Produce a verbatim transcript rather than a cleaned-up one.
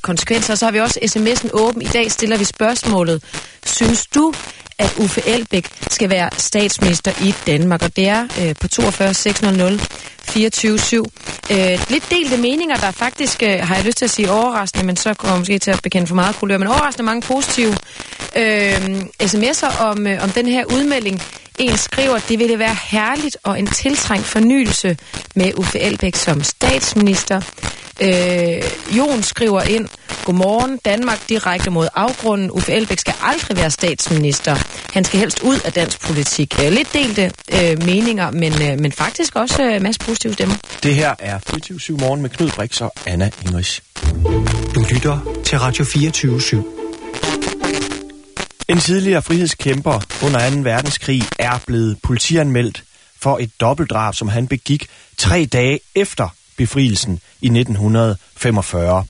konsekvenser. Og så har vi også sms'en åben. I dag stiller vi spørgsmålet: synes du, at Uffe Elbæk skal være statsminister i Danmark? Og det er øh, på toogfyrre seks hundrede fireogtyve syv. Øh, lidt delte meninger, der faktisk, øh, har jeg lyst til at sige overraskende, men så kommer jeg måske til at bekende for meget kulør, men overraskende mange positive øh, sms'er om, øh, om den her udmelding. En skriver: det ville være herligt og en tiltrængt fornyelse med Uffe Elbæk som statsminister. Øh, Jon skriver ind: godmorgen, Danmark direkte mod afgrunden. Uffe Elbæk skal aldrig være statsminister. Han skal helst ud af dansk politik. Øh, lidt delte øh, meninger, men, øh, men faktisk også en øh, masse positive stemmer. Det her er fireogtyve syv morgen med Knud Brix og Anna Ingrich. Du lytter til Radio fireogtyve syv. En tidligere frihedskæmper under anden verdenskrig er blevet politianmeldt for et dobbeltdrab, som han begik tre dage efter befrielsen i nitten femogfyrre.